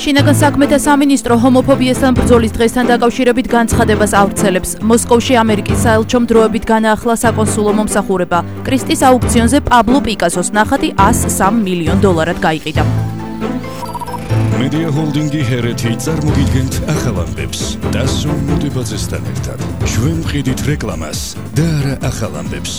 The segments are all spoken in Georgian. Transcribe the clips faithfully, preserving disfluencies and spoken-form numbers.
შინაგან საქმეთა სამინისტრო ჰომოფობიასთან ბრძოლის დღესთან დაკავშირებით განცხადებას ავრცელებს. მოსკოვში ამერიკის საელჩომ დროებით განაახლა საკონსულო მომსახურება. კრისტის აუქციონზე პაბლო პიკასოს ნახატი ას სამ მილიონ დოლარად გაიყიდა. Media Holdingi ჰერეთი წარმოგიდგენთ ახალ ამბებს. დასო მოდებაძესთან ერთად. ჩვენ ვყიდით რეკლამას და არა ახალ ამბებს.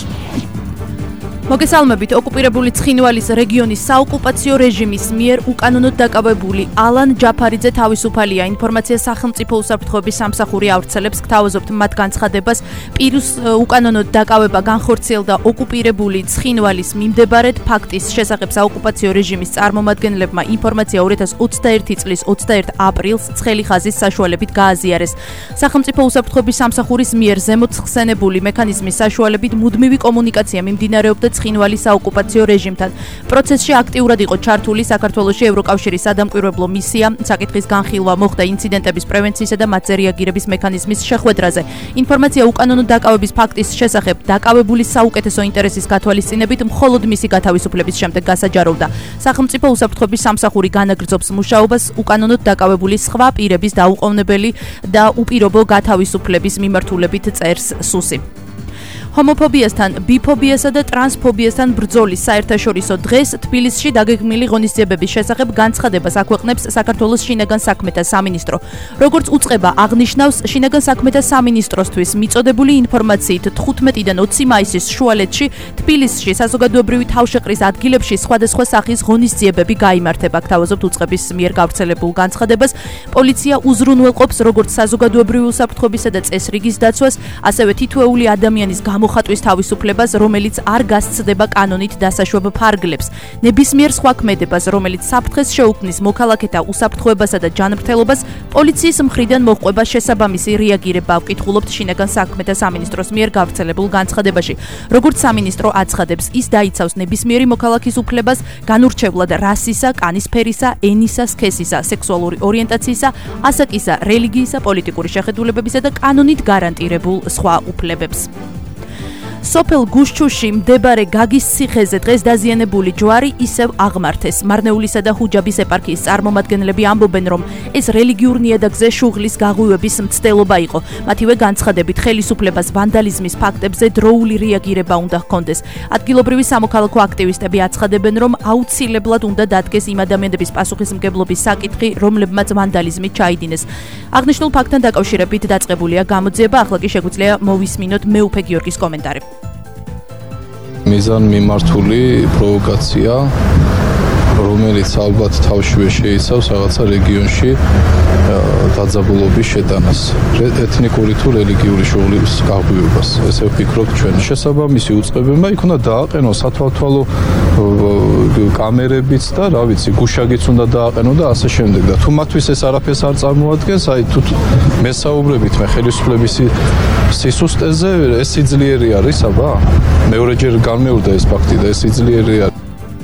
მოგესალმებით, ოკუპირებული ცხინვალის რეგიონის საოკუპაციო რეჟიმის მიერ უკანონოდ დაკავებული ალან ჯაფარიძე თავისუფალია. ინფორმაცია სახელმწიფო უსაფრთხოების სამსახური ავრცელებს. გთავაზობთ მათ განცხადებას. პირის უკანონოდ დაკავება განხორციელდა ოკუპირებული ცხინვალის მიმდებარედ ფაქტის შესახებ საოკუპაციო რეჟიმის წარმომადგენლებმა ინფორმაცია ორი ათას ოცდაერთი წლის ოცდაერთი აპრილს ცხელი ხაზის საშუალებით გააზიარეს. სახელმწიფო უსაფრთხოების სამსახურის მიერ ზემოთ ხსენებული მექანიზმის საშუალებით მუდმივი კომუნიკაცია მიმდინარეობდა ცხინვალის საოკუპაციო რეჟიმთან. პროცესში აქტიურად იყო ჩართული საქართველოში ევროკავშირის სადამკვირვებლო მისია. საკითხის განხილვა მოხდა ინციდენტების პრევენციისა და მათზე რეაგირების მექანიზმის შეხვედრაზე. ინფორმაცია უკანონო დაკავების ფაქტის შესახებ დაკავებულის საუკეთესო ინტერესის გათვალისწინებით მხოლოდ მისი გათავისუფლების შემდეგ გასაჯაროვდა. სახელმწიფო უსაფრთხოების სამსახური განაგრძობს მუშაობას უკანონოდ დაკავებული სხვა პირების დაუყოვნებელი და უპირობო გათავისუფლების მიმართულებით წერს სუსი. ჰომოფობიასთან, ბიფობიასა და ტრანსფობიასთან ბრძოლის საერთაშორისო დღეს თბილისში დაგეგმილი ღონისძიებების შესახებ განცხადებას აქვეყნებს საქართველოს შინაგან საქმეთა სამინისტრო. როგორც უწყება აღნიშნავს, შინაგან საქმეთა სამინისტროსთვის მიწოდებული ინფორმაციით თხუთმეტიდან ოცი მაისის შუალედში თბილისში საზოგადოებრივი თავშეყრის ადგილებში სხვადასხვა სახის ღონისძიებები გაიმართება. გთავაზობთ უწყების მიერ გავრცელებულ განცხადებას. პოლიცია უზრუნველყოფს როგორც საზოგადოებრივი უსაფრთხოებისა და წესრიგის დაცვას, ასევე თითოეული ადამიანის გამოხატვის თავისუფლებას, რომელიც არ გასცდება კანონით დასაშვებ ფარგლებს. ნებისმიერ სხვა ქმედებას, რომელიც საფრთხეს შეუქმნის მოქალაქეთა უსაფრთხოებასა და ჯანმრთელობას, პოლიციის მხრიდან მოჰყვება შესაბამისი რეაგირება, ვკითხულობთ შინაგან საქმეთა სამინისტროს მიერ გავრცელებულ განცხადებაში. როგორც სამინისტრო აცხადებს, ის დაიცავს ნებისმიერი მოქალაქის უფლებას განურჩევლად რასისა, კანის ფერისა, ენისა, სქესისა, სექსუალური ორიენტაციისა, ასაკისა, რელიგიისა, პოლიტიკური შეხედულებებისა და კანონით გარანტირებულ სხვა უფლებებს. სოფელ გუშჩუში მდებარე გაგის ციხეზე დღეს დაზიანებული ჯვარი ისევ აღმართეს. მარნეულისა და ჰუჯაბის ეპარქიის წარმომადგენლები ამბობენ, რომ ეს რელიგიურ ნიადაგზე შუღლის გაღვივების მცდელობა იყო. მათივე განცხადებით, ხელისუფლებას ვანდალიზმის ფაქტებზე დროული რეაგირება უნდა ჰქონდეს. ადგილობრივი სამოქალაქო აქტივისტები აცხადებენ, რომ აუცილებლად უნდა დადგეს იმ ადამიანების პასუხისმგებლობის საკითხი, რომლებმაც ვანდალიზმი ჩაიდინეს. აღნიშნულ ფაქტთან დაკავშირებით დაწყებულია გამოძიება, ახლა კი შეგვიძლია მოვისმინოთ მეუფე გიორგის კომენტარი. მიზან მიმართული პროვოკაცია, რომელიც ალბათ თავშივე შეიცავს რაღაცა რეგიონში დაძაბულობის შეტანას, ეთნიკური თუ რელიგიური შუღლის გაღვივებას. ესე ვფიქრობ ჩვენ. შესაბამისი უწყებებმა იქ უნდა დააყენოს სათვალთვალო კამერებიც და რა ვიცი, გუშაგიც უნდა დააყენო და ასე შემდეგ. და თუ მათთვის ეს არაფერს არ წარმოადგენს, აი თუ მესაუბრებით მე ხელისუფლების სისუსტეზე, ეს სიძლიერე არის, აბა? მეორეჯერ განმეორდა ეს ფაქტი და ეს სიძლიერე არის.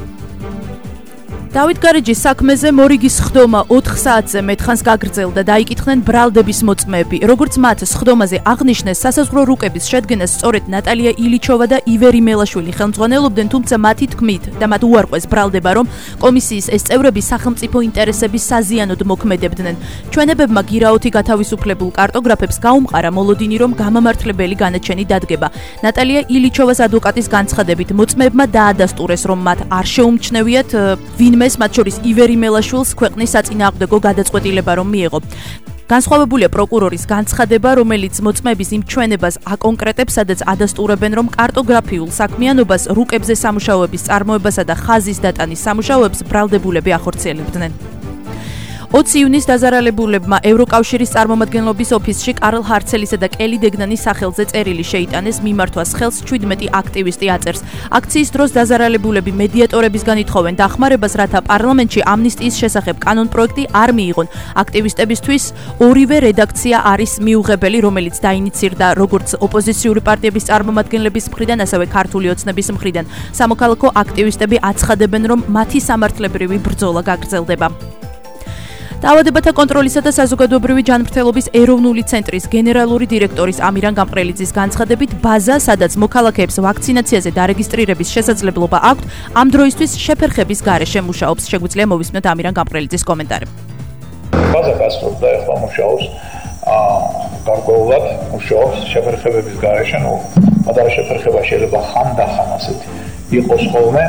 დავით გარეჯის საქმეზე მორიგის სხდომა ოთხ საათზე მეტხანს გაგრძელდა. დაიკითხნენ ბრალდების მოწმეები. როგორც მათ სხდომაზე აღნიშნეს, სასაზღვრო რუკების შედგენას სწორედ ნატალია ილიჩოვა და ივერი მელაშვილი ხელმძღვანელობდნენ, თუმცა მათი თქმით და მათ უარყვეს ბრალდება, რომ კომისიის ეს წევრები სახელმწიფო ინტერესების საზიანოდ მოქმედებდნენ. ჩვენებებმა გირაოთი გათავისუფლებულ კარტოგრაფებს გაუმყარა მოლოდინი, რომ გამამართლებელი განაჩენი დადგება. ნატალია ილიჩოვას ადვოკატის განცხადებით, მოწმეებმა დაადასტურეს, რომ მათ არ შეუმჩნევიათ ვინმე ეს მათ შორის ივერი მელაშვილს ქვეყნის საწინააღმდეგო გადაწყვეტილება რომ მიეღო. განსხვავებულია პროკურორის განცხადება, რომელიც მოწმეების იმ ჩვენებას აკონკრეტებს, სადაც ადასტურებენ, რომ კარტოგრაფიულ საქმიანობას, რუკებზე სამუშაოების წარმოებასა და ხაზის დატანის სამუშაოებს ბრალდებულები ახორციელებდნენ. ოცი ივნისს დაზარალებულებმა ევროკავშირის წარმომადგენლობის ოფისში კარლ ჰარცელისა და კელი დეგნანის სახელზე წერილი შეიტანეს. მიმართვას ხელს ჩვიდმეტი აქტივისტი აწერს. აქციის დროს დაზარალებულები მედიატორებისგან ითხოვენ დახმარებას, რათა პარლამენტში ამნისტიის შესახებ კანონპროექტი არ მიიღონ. აქტივისტებისთვის ორივე რედაქცია არის მიუღებელი, რომელიც დაინიცირდა როგორც ოპოზიციური პარტიების წარმომადგენლების მხრიდან, ასევე ქართული ოცნების მხრიდან. სამოქალაქო აქტივისტები აცხადებენ, რომ მათი სამართლებრივი ბრძოლა გაგრძელდება. დაავადებათა კონტროლისა და საზოგადოებრივი ჯანმრთელობის ეროვნული ცენტრის გენერალური დირექტორის ამირან გამყრელიძის განცხადებით, ბაზა, სადაც მოქალაქეებს ვაქცინაციაზე დარეგისტრირების შესაძლებლობა აქვთ, ამ დროისთვის შეფერხების გარეშე მუშაობს. შეგვიძლია მოვისმინოთ ამირან გამყრელიძის კომენტარი. ბაზა გასწორდა ახლა მუშაობს გარკვეულად მუშაობს შეფერხებების გარეშე, ნუ პატარა შეფერხება შეიძლება ხანდახან ასეთი იყოს ხოლმე.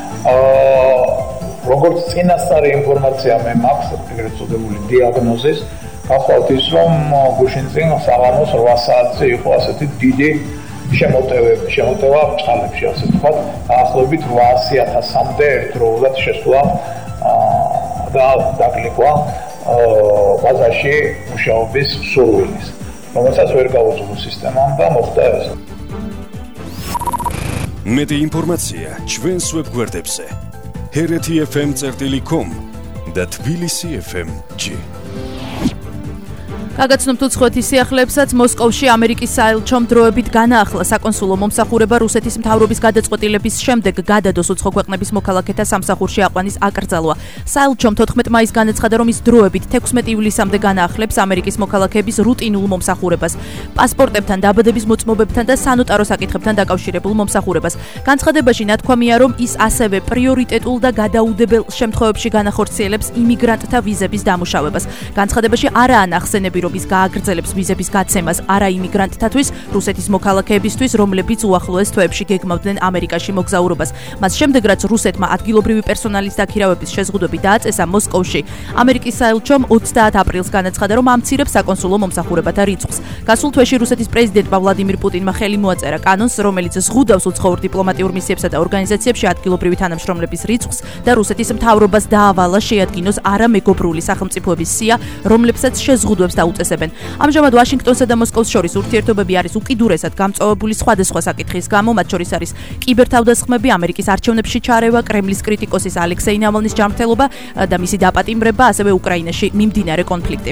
როგორც წინასწარი ინფორმაცია მე მაქვს ეგრეთ წოდებული დიაგნოზის, გახლავთ ის რომ გუშინ წინ საღამოს რვა საათზე იყო ასეთი დიდი შემოტევები, შემოტევა წყალებში, ასე ვთქვათ, დაახლოებით რვაასი ათასამდე ერთდროულად შესვლა და დაკლიკვა ბაზაში მუშაობის სურვილის, რომელსაც ვერ გაუძლო სისტემამ და მოხდა ეს. მეტი ინფორმაცია ჩვენს ვებგვერდებზე ჰერეთი ეფ ემ წერტილი კომ და თბილისი ეფ ემ ჯი. გაგაცნობთ უცხოეთის სიახლეებსაც მოსკოვში ამერიკის საელჩომ დროებით განაახლა საკონსულო მომსახურება რუსეთის მთავრობის გადაწყვეტილების შემდეგ გადადოს უცხო ქვეყნების მოქალაქეთა სამსახურში აყვანის აკრძალვა. საელჩომ თოთხმეტ მაისს განაცხადა, რომ ის დროებით თექვსმეტი ივლისამდე განაახლებს ამერიკის მოქალაქეების რუტინულ მომსახურებას, პასპორტებთან, დაბადების მოწმობებთან და სანოტარო საკითხებთან დაკავშირებულ მომსახურებას. განცხადებაში ნათქვამია, რომ ის ასევე პრიორიტეტულ და გადაუდებელ შემთხვევებში განახორციელებს იმიგრანტთა ვიზების დამუშავებას. განცხადებაში არაა ნახსენები, ის გააგრძელებს ვიზების გაცემას არა იმიგრანტთათვის, რუსეთის მოქალაქეებისთვის, რომლებიც უახლოეს თვეებში გეგმავდნენ ამერიკაში მოგზაურობას. მას შემდეგ, რაც რუსეთმა ადგილობრივი პერსონალის დაქირავების შეზღუდვები დააწესა მოსკოვში, ამერიკის საელჩომ ოცდაათ აპრილს განაცხადა, რომ ამცირებს საკონსულო მომსახურებათა რიცხვს. გასულ თვეში რუსეთის პრეზიდენტმა ვლადიმირ პუტინმა ხელი მოაწერა კანონს, რომელიც ზღუდავს უცხოურ დიპლომატიურ მისიებსა და ორგანიზაციებში ადგილობრივი თანამშრომლების რიცხვს და რუსეთის მთავრობას დაავალა შეადგინოს არამეგობრული სახელმწიფოების სია, რომლებსაც შეზღუდვებს და უწესებენ. ამჟამად ვაშინგტონსა და მოსკოვს შორის ურთიერთობები არის უკიდურესად გამწვავებული სხვადასხვა საკითხის გამო, მათ შორის არის კიბერთავდასხმები, ამერიკის არჩევნებში ჩარევა, კრემლის კრიტიკოსის ალექსეი ნავალნის ჯანმრთელობა და მისი დაპატიმრება, ასევე უკრაინაში მიმდინარე კონფლიქტი.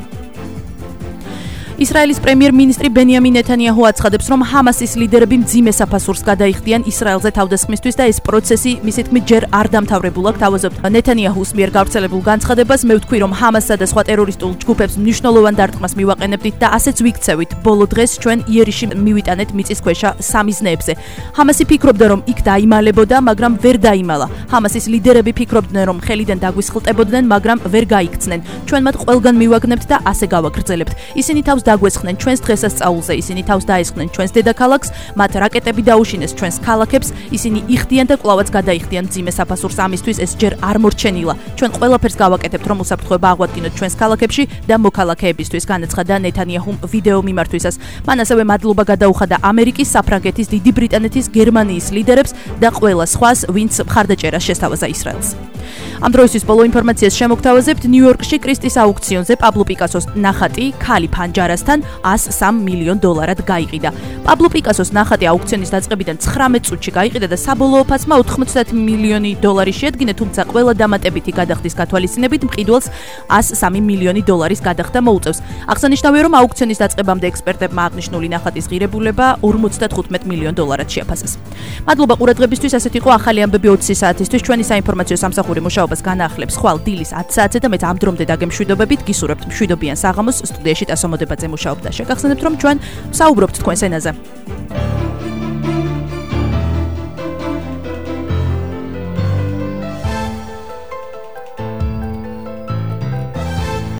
ისრაელის პრემიერ-მინისტრი ბენიამინ ნეთანიაჰუ აცხადებს, რომ ჰამასის ლიდერები მძიმე საფასურს გადაიხდიან ისრაელზე თავდასხმისთვის და ეს პროცესი მისი თქმით ჯერ არ დამთავრებულა. თავაზობთ ნეთანიაჰუს მიერ გავრცელებულ განცხადებას, მე ვთქვი, რომ ჰამასსა და სხვა ტერორისტულ ჯგუფებს მნიშვნელოვან დარტყმას მივაყენებდით და ასეც ვიქცევით. ბოლო დღეს ჩვენ იერიში მივიტანეთ მიწისქვეშა სამიზნეებზე. ჰამასი ფიქრობდა, რომ იქ დაიმალებოდა, მაგრამ ვერ დაიმალა. ჰამასის ლიდერები ფიქრობდნენ, რომ ხელიდან დაგვისხლტებოდნენ, მაგრამ ვერ გაიქცნენ. ჩვენ მათ ყველგან მივაგნებთ და ასე გავაგრძელებთ. ისინი თავს დაგვესხნენ ჩვენს დღესასწაულზე, ისინი თავს დაესხნენ ჩვენს დედაქალაქს, მათ რაკეტები დაუშინეს ჩვენს ქალაქებს, ისინი იხდიან და კვლავაც გადაიხდიან მძიმე საფასურს, ამისთვის ეს ჯერ არ მორჩენილა. ჩვენ ყველაფერს გავაკეთებთ, რომ უსაფრთხოება აღვადგინოთ ჩვენს ქალაქებში და მოქალაქეებისთვის, განაცხადა ნეთანიაჰუმ ვიდეო მიმართვისას. მან ასევე მადლობა გადაუხადა ამერიკის, საფრანგეთის, დიდი ბრიტანეთის, გერმანიის ლიდერებს და ყველა სხვას, ვინც მხარდაჭერას შესთავაზა ისრაელს. ამ დროისთვის ბოლო ინფორმაციას შემოგთავაზებთ. ნიუ-იორკში კრისტის აუქციონზე პაბლო პიკასოს ნახატი ქალი ფანჯარასთან ას სამ მილიონ დოლარად გაიყიდა. პაბლო პიკასოს ნახატი აუქციონის დაწყებიდან ცხრამეტ წუთში გაიყიდა და საბოლოო ფასმა ოთხმოცდაათი მილიონი დოლარი შეადგინა, თუმცა ყველა დამატებითი გადახდის გათვალისწინებით მყიდველს ას სამი მილიონი დოლარის გადახდა მოუწევს. აღსანიშნავია, რომ აუქციონის დაწყებამდე ექსპერტებმა აღნიშნული ნახატის ღირებულება ორმოცდათხუთმეტ მილიონ დოლარად შეაფასეს. მადლობა ყურადღებისთვის, ასეთ იყო ახალი ამბები ოცი საათისთვის. ჩვენი საინფორმაციო სამსახური მუშაობას განაახლებს ხვალ დილის ათი საათზე და მეც ამ დრომდე დაგემშვიდობებით. გისურვებთ მშვიდობიან საღამოს. სტუდიაში ტასო მოდებაძე მუშაობდა. შეგახსენებთ, რომ ჩვენ ვსაუბრობთ თქვენს ენაზე.